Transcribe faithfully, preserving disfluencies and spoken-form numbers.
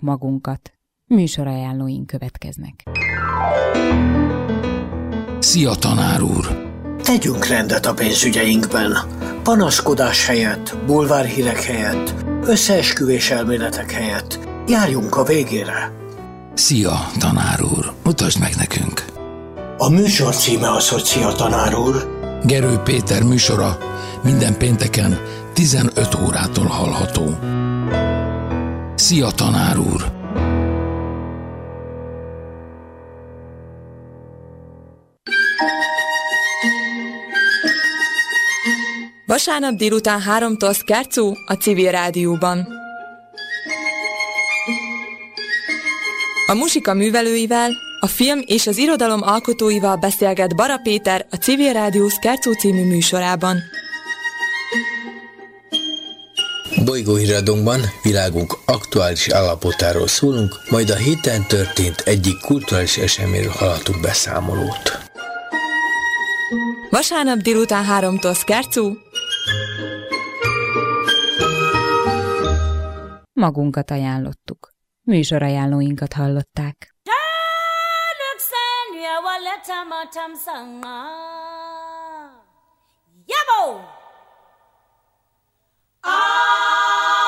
magunkat. Műsorajánlóink következnek. Szia, tanár úr! Tegyünk rendet a pénzügyeinkben. Panaszkodás helyett, bulvárhírek helyett, összeesküvés elméletek helyett járjunk a végére. Szia, tanár úr! Mutasd meg nekünk! A műsor címe az, hogy Szia, tanár úr! Gerő Péter műsora minden pénteken tizenöt órától hallható. Szia, tanár úr! Vasárnap délután háromtól Szkárczó a Civil Rádióban. A muzsika művelőivel, a film és az irodalom alkotóival beszélget Bara Péter a Civil Rádió Szkárczó című műsorában. Bolygóhíradónkban világunk aktuális állapotáról szólunk, majd a héten történt egyik kulturális eseményről hallhatunk beszámolót. Vasárnap délután háromtól Szkárczó. Magunkat ajánlottuk. Műsorajánlóinkat hallották. Yabo! Ah!